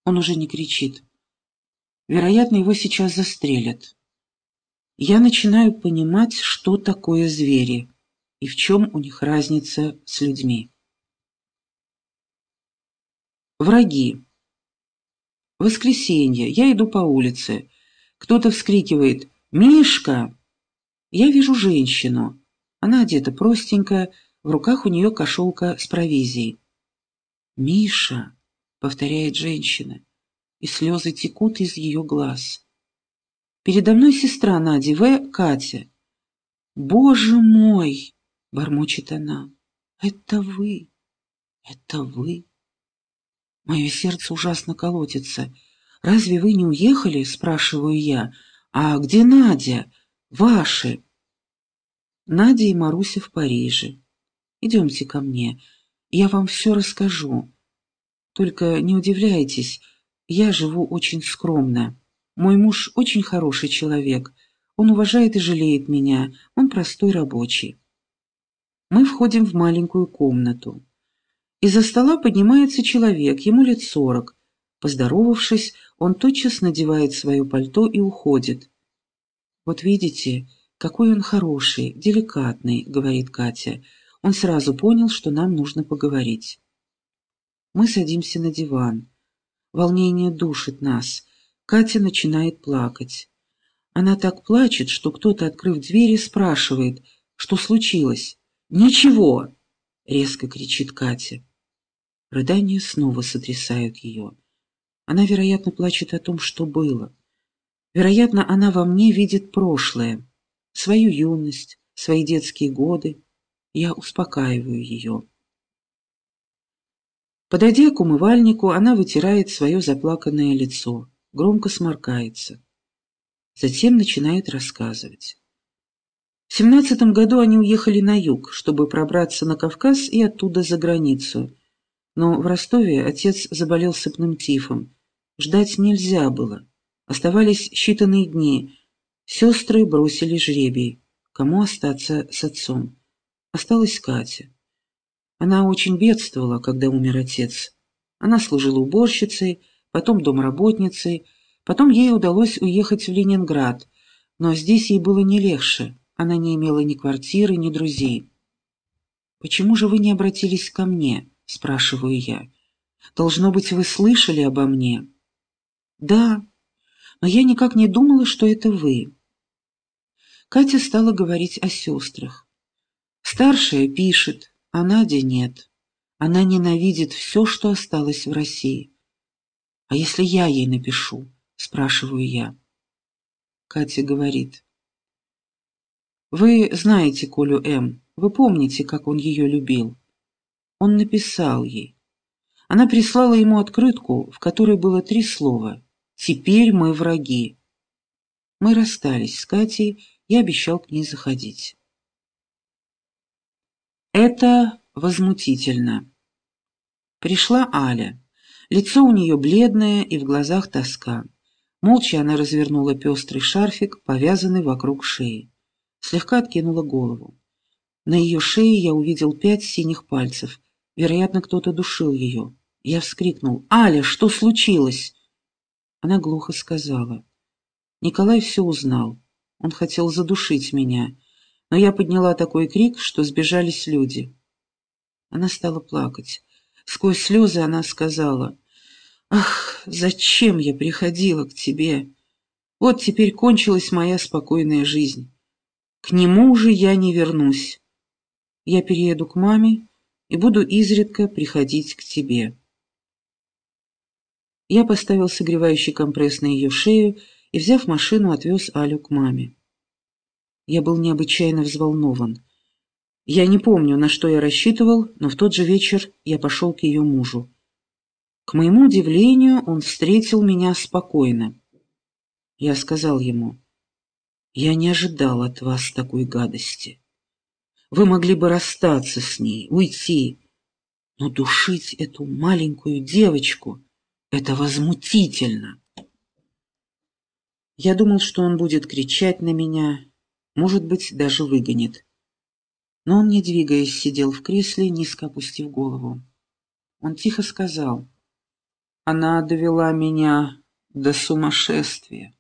Он уже не кричит. Вероятно, его сейчас застрелят. Я начинаю понимать, что такое звери и в чем у них разница с людьми. Враги. Воскресенье. Я иду по улице. Кто-то вскрикивает «Мишка!». Я вижу женщину. Она одета простенько, в руках у нее кошелка с провизией. «Миша!» — повторяет женщина, и слезы текут из ее глаз. Передо мной сестра Нади Катя. «Боже мой!» — бормочет она. «Это вы! Это вы!» Мое сердце ужасно колотится. «Разве вы не уехали?» — спрашиваю я. «А где Надя? Ваши?» Надя и Маруся в Париже. Идемте ко мне, я вам все расскажу. Только не удивляйтесь, я живу очень скромно. Мой муж очень хороший человек, он уважает и жалеет меня, он простой рабочий. Мы входим в маленькую комнату. Из-за стола поднимается человек, ему лет 40. Поздоровавшись, он тотчас надевает свое пальто и уходит. «Вот видите, какой он хороший, деликатный», — говорит Катя. Он сразу понял, что нам нужно поговорить. Мы садимся на диван. Волнение душит нас. Катя начинает плакать. Она так плачет, что кто-то, открыв двери, спрашивает, что случилось. «Ничего!» — резко кричит Катя. Рыдания снова сотрясают ее. Она, вероятно, плачет о том, что было. Вероятно, она во мне видит прошлое, свою юность, свои детские годы. Я успокаиваю ее. Подойдя к умывальнику, она вытирает свое заплаканное лицо, громко сморкается. Затем начинает рассказывать. В 17 году они уехали на юг, чтобы пробраться на Кавказ и оттуда за границу. Но в Ростове отец заболел сыпным тифом. Ждать нельзя было. Оставались считанные дни. Сестры бросили жребий. Кому остаться с отцом? Осталась Катя. Она очень бедствовала, когда умер отец. Она служила уборщицей, потом домработницей, потом ей удалось уехать в Ленинград, но здесь ей было не легче. Она не имела ни квартиры, ни друзей. «Почему же вы не обратились ко мне?» — спрашиваю я. «Должно быть, вы слышали обо мне?» «Да, но я никак не думала, что это вы». Катя стала говорить о сестрах. Старшая пишет, а Надя нет. Она ненавидит все, что осталось в России. «А если я ей напишу?» — спрашиваю я. Катя говорит. «Вы знаете Колю М. Вы помните, как он ее любил?» Он написал ей. Она прислала ему открытку, в которой было 3 слова «Теперь мы враги». Мы расстались с Катей, я обещал к ней заходить. Это возмутительно. Пришла Аля. Лицо у нее бледное и в глазах тоска. Молча она развернула пестрый шарфик, повязанный вокруг шеи. Слегка откинула голову. На ее шее я увидел 5 синих пальцев. Вероятно, кто-то душил ее. Я вскрикнул: «Аля, что случилось?» Она глухо сказала: «Николай все узнал. Он хотел задушить меня, но я подняла такой крик, что сбежались люди». Она стала плакать. Сквозь слезы она сказала: «Ах, зачем я приходила к тебе? Вот теперь кончилась моя спокойная жизнь. К нему же я не вернусь. Я перееду к маме и буду изредка приходить к тебе». Я поставил согревающий компресс на ее шею и, взяв машину, отвез Алю к маме. Я был необычайно взволнован. Я не помню, на что я рассчитывал, но в тот же вечер я пошел к ее мужу. К моему удивлению, он встретил меня спокойно. Я сказал ему: «Я не ожидал от вас такой гадости. Вы могли бы расстаться с ней, уйти, но душить эту маленькую девочку — это возмутительно». Я думал, что он будет кричать на меня, может быть, даже выгонит. Но он, не двигаясь, сидел в кресле, низко опустив голову. Он тихо сказал: Она довела меня до сумасшествия.